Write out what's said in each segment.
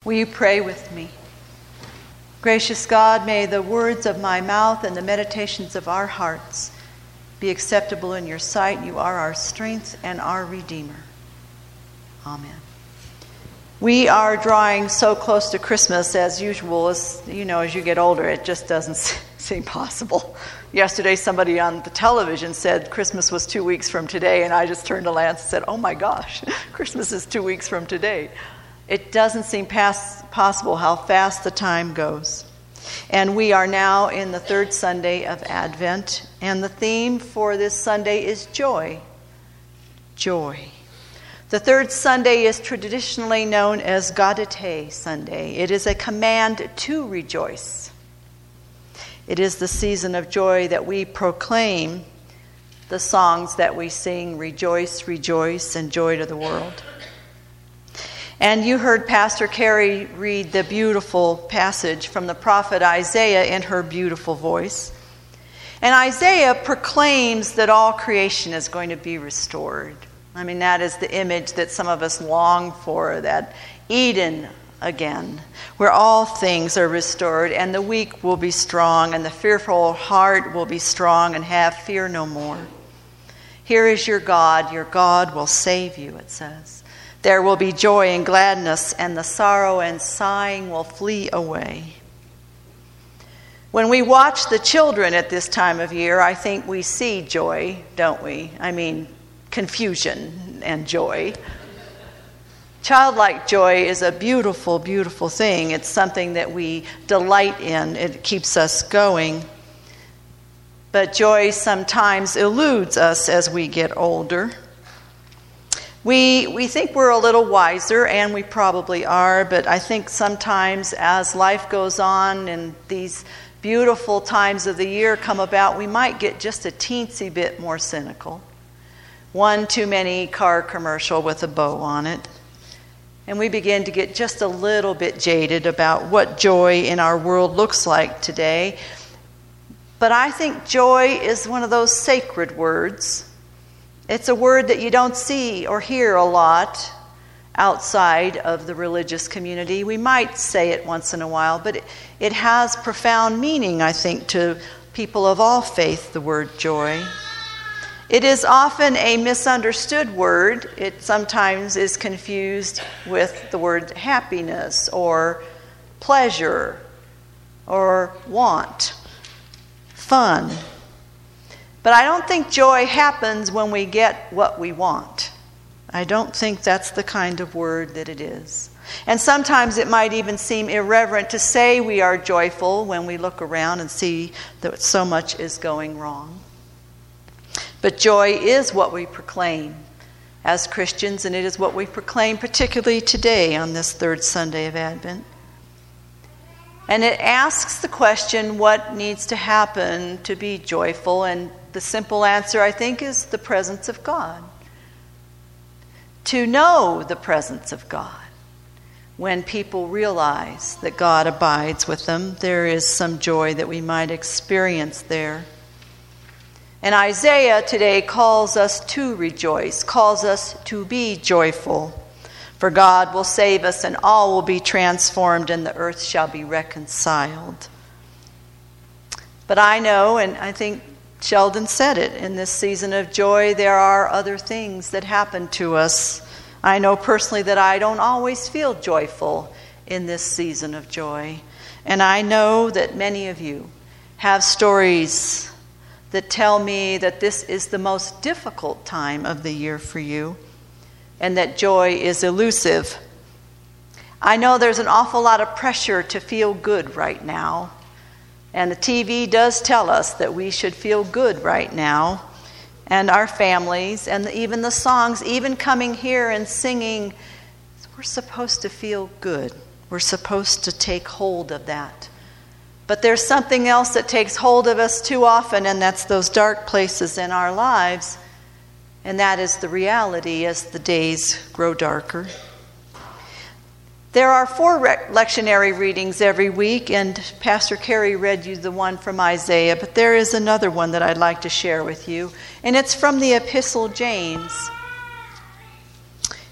Will you pray with me? Gracious God, may the words of my mouth and the meditations of our hearts be acceptable in your sight. You are our strength and our Redeemer. Amen. We are drawing so close to Christmas as usual. As you know, as you get older, it just doesn't seem possible. Yesterday, somebody on the television said Christmas was 2 weeks from today, and I just turned to Lance and said, oh my gosh, Christmas is 2 weeks from today. It doesn't seem possible how fast the time goes. And we are now in the third Sunday of Advent, and the theme for this Sunday is joy. Joy. The third Sunday is traditionally known as Gaudete Sunday. It is a command to rejoice. It is the season of joy that we proclaim the songs that we sing, Rejoice, Rejoice, and Joy to the World. And you heard Pastor Carrie read the beautiful passage from the prophet Isaiah in her beautiful voice. And Isaiah proclaims that all creation is going to be restored. I mean, that is the image that some of us long for, that Eden again, where all things are restored, and the weak will be strong, and the fearful heart will be strong and have fear no more. Here is your God will save you, it says. There will be joy and gladness, and the sorrow and sighing will flee away. When we watch the children at this time of year, I think we see joy, don't we? I mean, confusion and joy. Childlike joy is a beautiful, beautiful thing. It's something that we delight in. It keeps us going. But joy sometimes eludes us as we get older. We think we're a little wiser, and we probably are, but I think sometimes as life goes on and these beautiful times of the year come about, we might get just a teensy bit more cynical. One too many car commercial with a bow on it. And we begin to get just a little bit jaded about what joy in our world looks like today. But I think joy is one of those sacred words. It's a word that you don't see or hear a lot outside of the religious community. We might say it once in a while, but it has profound meaning, I think, to people of all faith, the word joy. It is often a misunderstood word. It sometimes is confused with the word happiness or pleasure or want, fun. But I don't think joy happens when we get what we want. I don't think that's the kind of word that it is. And sometimes it might even seem irreverent to say we are joyful when we look around and see that so much is going wrong. But joy is what we proclaim as Christians, and it is what we proclaim particularly today on this third Sunday of Advent. And it asks the question, what needs to happen to be joyful? And the simple answer, I think, is the presence of God. To know the presence of God. When people realize that God abides with them, there is some joy that we might experience there. And Isaiah today calls us to rejoice, calls us to be joyful. For God will save us, and all will be transformed, and the earth shall be reconciled. But I know, and I think Sheldon said it, in this season of joy, there are other things that happen to us. I know personally that I don't always feel joyful in this season of joy. And I know that many of you have stories that tell me that this is the most difficult time of the year for you, and that joy is elusive. I know there's an awful lot of pressure to feel good right now. And the TV does tell us that we should feel good right now. And our families, and even the songs, even coming here and singing, we're supposed to feel good. We're supposed to take hold of that. But there's something else that takes hold of us too often, and that's those dark places in our lives. And that is the reality as the days grow darker. There are 4 lectionary readings every week, and Pastor Carey read you the one from Isaiah, but there is another one that I'd like to share with you, and it's from the Epistle James.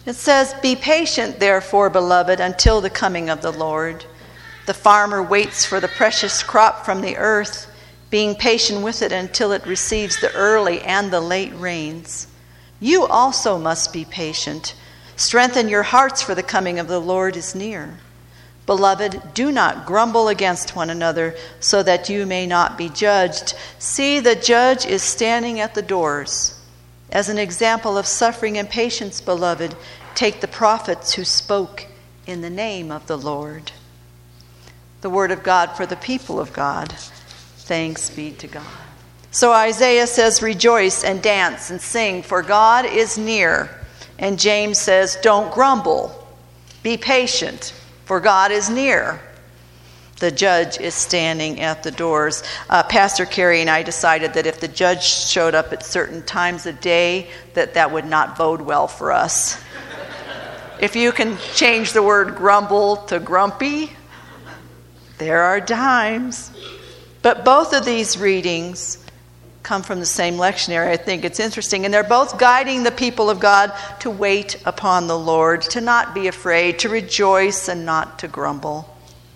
It says, "Be patient, therefore, beloved, until the coming of the Lord. The farmer waits for the precious crop from the earth, being patient with it until it receives the early and the late rains. You also must be patient. Strengthen your hearts, for the coming of the Lord is near. Beloved, do not grumble against one another, so that you may not be judged. See, the judge is standing at the doors. As an example of suffering and patience, beloved, take the prophets who spoke in the name of the Lord." The word of God for the people of God. Thanks be to God. So Isaiah says, "Rejoice and dance and sing, for God is near." And James says, "Don't grumble. Be patient, for God is near. The judge is standing at the doors." Pastor Carrie and I decided that if the judge showed up at certain times of day, that would not bode well for us. If you can change the word grumble to grumpy, there are times. But both of these readings come from the same lectionary. I think it's interesting. And they're both guiding the people of God to wait upon the Lord, to not be afraid, to rejoice and not to grumble.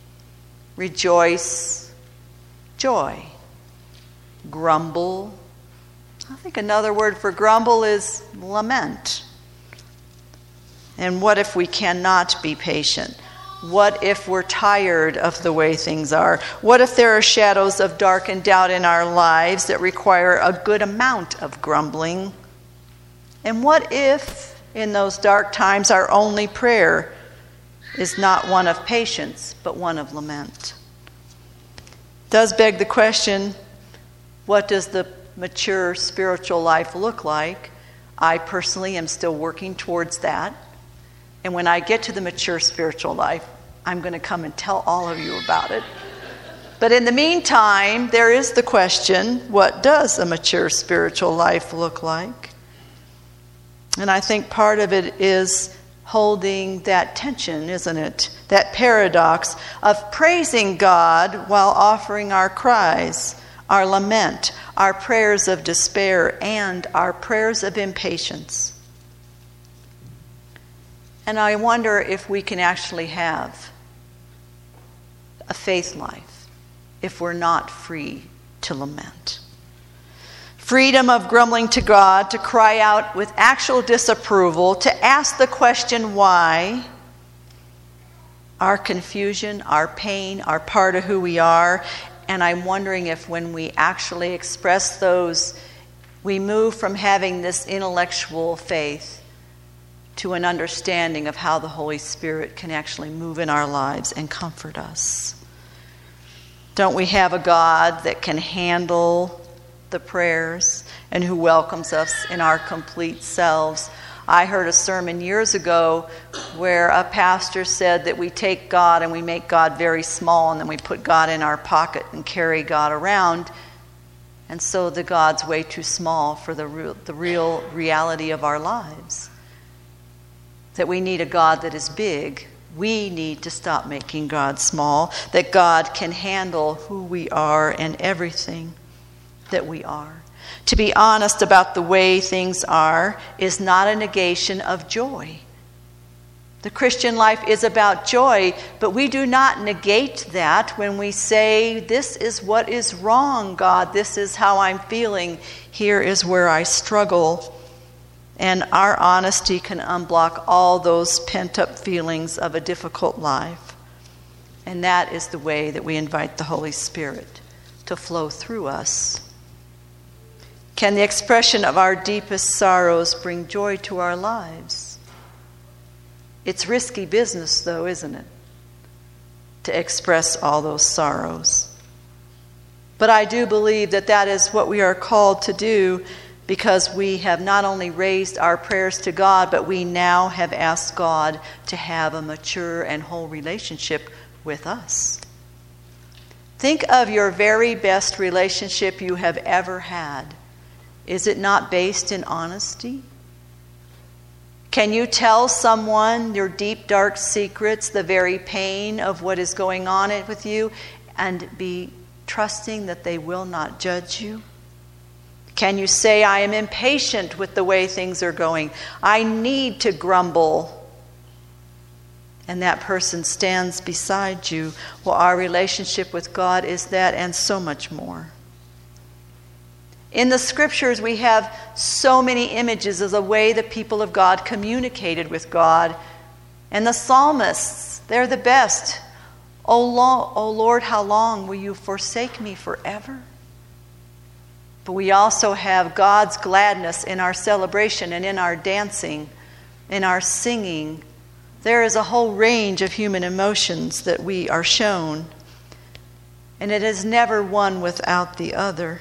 Rejoice, joy. Grumble. I think another word for grumble is lament. And what if we cannot be patient? What if we're tired of the way things are? What if there are shadows of dark and doubt in our lives that require a good amount of grumbling? And what if, in those dark times, our only prayer is not one of patience, but one of lament? It does beg the question, what does the mature spiritual life look like? I personally am still working towards that. And when I get to the mature spiritual life, I'm going to come and tell all of you about it. But in the meantime, there is the question, what does a mature spiritual life look like? And I think part of it is holding that tension, isn't it? That paradox of praising God while offering our cries, our lament, our prayers of despair, and our prayers of impatience. And I wonder if we can actually have a faith life if we're not free to lament. Freedom of grumbling to God, to cry out with actual disapproval, to ask the question why. Our confusion, our pain are part of who we are. And I'm wondering if when we actually express those, we move from having this intellectual faith to an understanding of how the Holy Spirit can actually move in our lives and comfort us. Don't we have a God that can handle the prayers and who welcomes us in our complete selves? I heard a sermon years ago where a pastor said that we take God and we make God very small, and then we put God in our pocket and carry God around. And so the God's way too small for the real reality of our lives. That we need a God that is big. We need to stop making God small. That God can handle who we are and everything that we are. To be honest about the way things are is not a negation of joy. The Christian life is about joy, but we do not negate that when we say, "This is what is wrong, God. This is how I'm feeling. Here is where I struggle." And our honesty can unblock all those pent-up feelings of a difficult life. And that is the way that we invite the Holy Spirit to flow through us. Can the expression of our deepest sorrows bring joy to our lives? It's risky business, though, isn't it? To express all those sorrows. But I do believe that that is what we are called to do, because we have not only raised our prayers to God, but we now have asked God to have a mature and whole relationship with us. Think of your very best relationship you have ever had. Is it not based in honesty? Can you tell someone your deep, dark secrets, the very pain of what is going on with you, and be trusting that they will not judge you? Can you say, I am impatient with the way things are going? I need to grumble. And that person stands beside you. Well, our relationship with God is that and so much more. In the scriptures, we have so many images of the way the people of God communicated with God. And the psalmists, they're the best. O Lord, how long will you forsake me forever? But we also have God's gladness in our celebration and in our dancing, in our singing. There is a whole range of human emotions that we are shown. And it is never one without the other.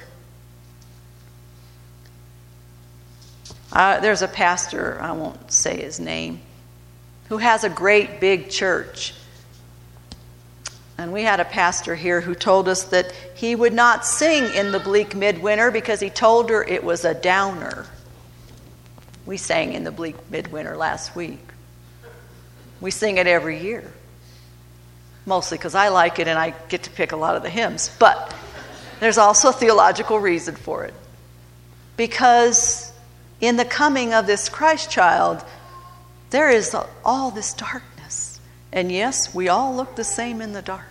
There's a pastor, I won't say his name, who has a great big church. And we had a pastor here who told us that he would not sing in the bleak midwinter because he told her it was a downer. We sang in the bleak midwinter last week. We sing it every year. Mostly because I like it and I get to pick a lot of the hymns. But there's also a theological reason for it. Because in the coming of this Christ child, there is all this darkness. And yes, we all look the same in the dark.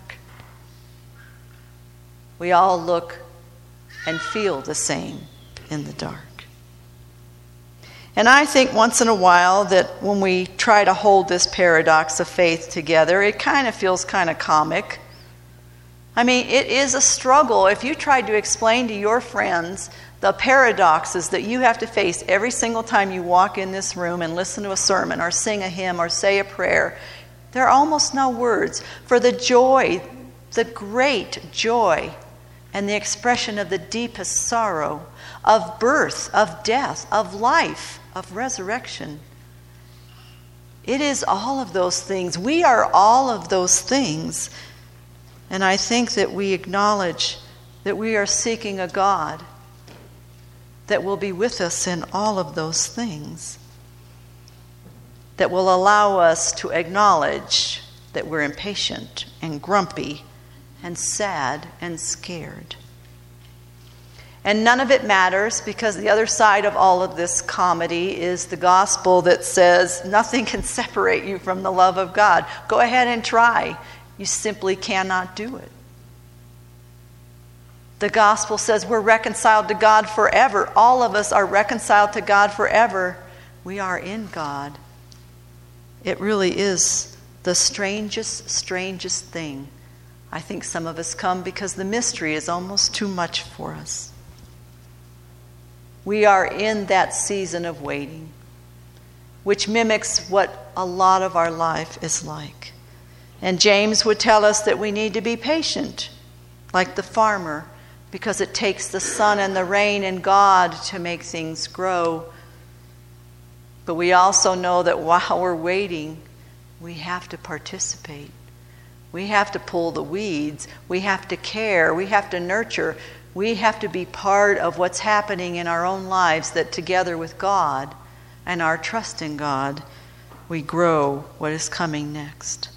We all look and feel the same in the dark. And I think once in a while that when we try to hold this paradox of faith together, it kind of feels kind of comic. I mean, it is a struggle. If you tried to explain to your friends the paradoxes that you have to face every single time you walk in this room and listen to a sermon or sing a hymn or say a prayer, there are almost no words for the joy, the great joy, and the expression of the deepest sorrow, of birth, of death, of life, of resurrection. It is all of those things. We are all of those things. And I think that we acknowledge that we are seeking a God that will be with us in all of those things, that will allow us to acknowledge that we're impatient and grumpy and sad and scared. And none of it matters because the other side of all of this comedy is the gospel that says nothing can separate you from the love of God. Go ahead and try. You simply cannot do it. The gospel says we're reconciled to God forever. All of us are reconciled to God forever. We are in God. It really is the strangest thing. I think some of us come because the mystery is almost too much for us. We are in that season of waiting, which mimics what a lot of our life is like. And James would tell us that we need to be patient, like the farmer, because it takes the sun and the rain and God to make things grow. But we also know that while we're waiting, we have to participate. We have to pull the weeds. We have to care. We have to nurture. We have to be part of what's happening in our own lives, that together with God and our trust in God, we grow what is coming next.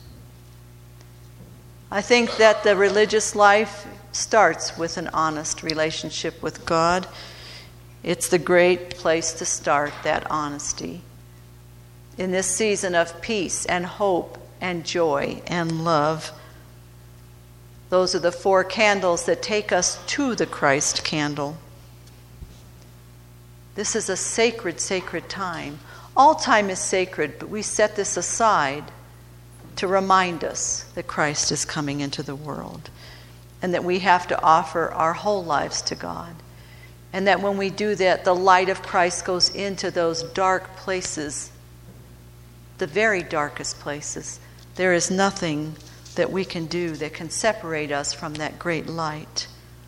I think that the religious life starts with an honest relationship with God. It's the great place to start, that honesty. In this season of peace and hope and joy and love, those are the 4 candles that take us to the Christ candle. This is a sacred time. All time is sacred, but we set this aside to remind us that Christ is coming into the world and that we have to offer our whole lives to God. And that when we do that, the light of Christ goes into those dark places, the very darkest places. There is nothing that we can do that can separate us from that great light.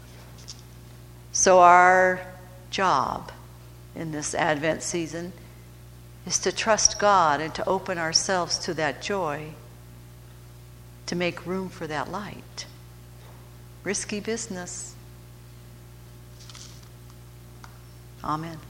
So our job in this Advent season is to trust God and to open ourselves to that joy, to make room for that light. Risky business. Amen.